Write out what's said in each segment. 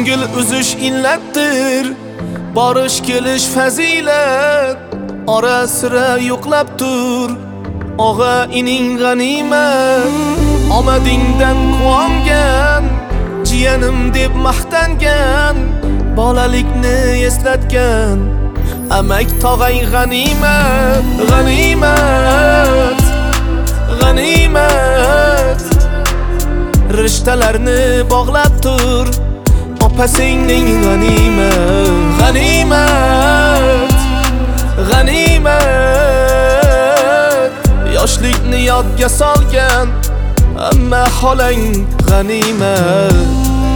Ko'ngil uzish illatdir, borish kelish fazilat. Ora sira yo'qlab tur, og'a ining g'animat. Omadingdan quvongan, jiyanim deb maqtangan, bolalikni eslatgan amak tog'ay g'animat. G'animat, g'animat. Rishtalarni bog'lab tur, opa-singling g'animat. G'animat, g'animat. Yoshlikni yodga solgan amma xolang g'animat.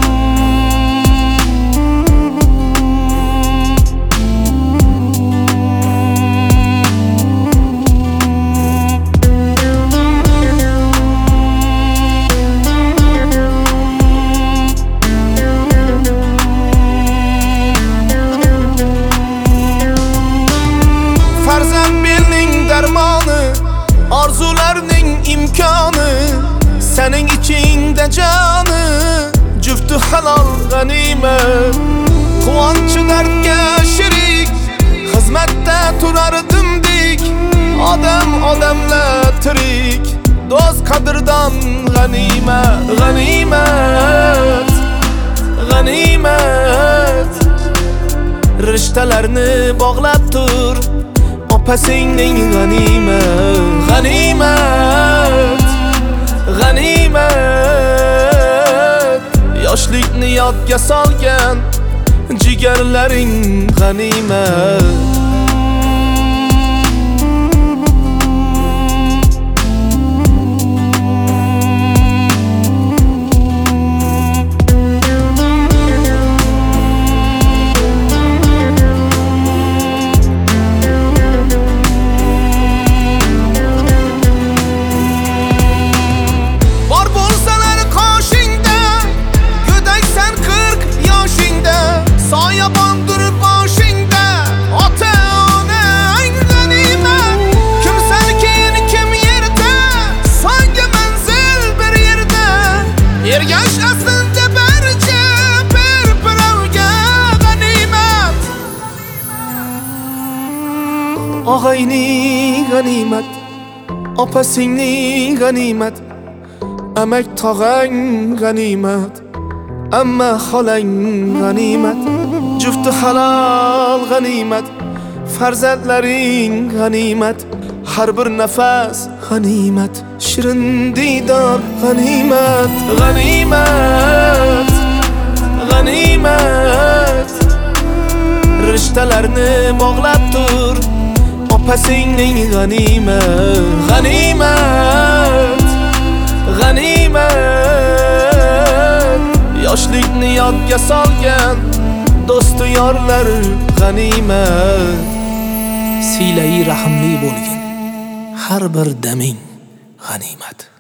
Arzularning imkoni sening ichingda joni, jufti halol g'animat. Quvonchi dardga shirik, xizmatda turardim dik. Odam odamlar tirik, do'st qadrdon g'animat. G'animat, g'animat. Rishtalarni bog'lab tur, opa-singling g'animat. G'animat, g'animat. Yoshlikni yodga solgan jigarlaring g'animat. Ergash aslında barcha bir-birovga g'animat. Og'ayning g'animat, opa-singling g'animat, amak tog'ang g'animat, amma xolang g'animat. Jufti halol g'animat, farzandlaring g'animat. Har bir nafas g'animat, shirin diydor g'animat. G'animat, g'animat. Rishtalarni bog'lab tur, opa-singling g'animat. G'animat, g'animat. Yoshlikni yodga solgan do'stu yorlar g'animat. Siylai rahimli bo'lgin, har bir daming g'animat.